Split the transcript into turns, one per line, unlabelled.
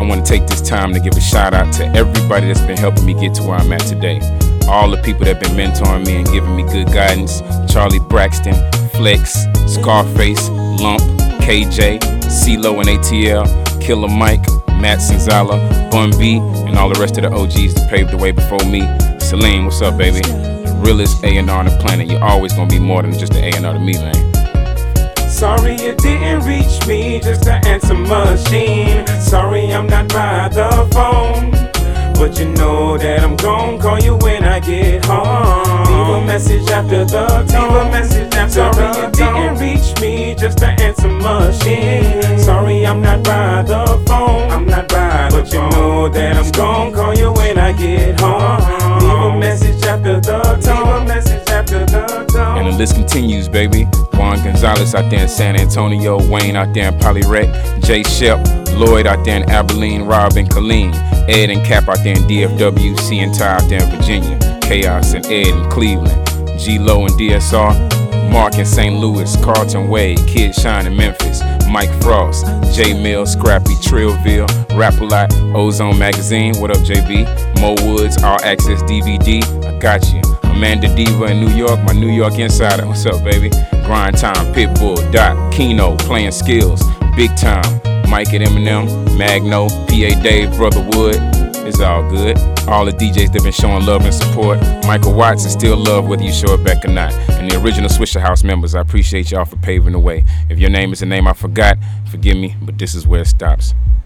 want to take this time to give a shout out to everybody that's been helping me get to where I'm at today. All the people that have been mentoring me and giving me good guidance. Charlie Braxton, Flex, Scarface, Lump, KJ, CeeLo and ATL, Killer Mike, Matt Sanzala, Bun B, and all the rest of the OGs that paved the way before me. Celine, what's up, baby? Realest A&R on the planet. You're always gonna be more than just an A&R to me, man.
Sorry you didn't reach me, just an answer machine. Sorry I'm not by the phone, but you know that I'm gon' call you when I get home. Leave a message after the tone. Sorry you didn't reach me, just an answer machine. Sorry I'm not by the phone, but you know that I'm gon' call you when I get home. Leave a message after the tone.
And the list continues, baby. Juan Gonzalez out there in San Antonio, Wayne out there in Polyrec, Jay Shep, Lloyd out there in Abilene, Rob and Colleen, Ed and Cap out there in DFW, C and Ty out there in Virginia, Chaos and Ed in Cleveland, G-Lo and DSR, Mark in St. Louis, Carlton Wade, Kid Shine in Memphis, Mike Frost, J Mill, Scrappy, Trillville, Rap-A-Lot, Ozone Magazine, what up JB, Mo Woods, All Access DVD, I got you. Amanda Diva in New York, my New York insider, what's up baby? Grind Time, Pitbull, Doc, Keno, Playing Skills, Big Time, Mike at Eminem, Magno, PA Dave, Brother Wood, it's all good. All the DJs that been showing love and support. Michael Watts is still love whether you show it back or not. And the original Swisher House members, I appreciate y'all for paving the way. If your name is a name I forgot, forgive me, but this is where it stops.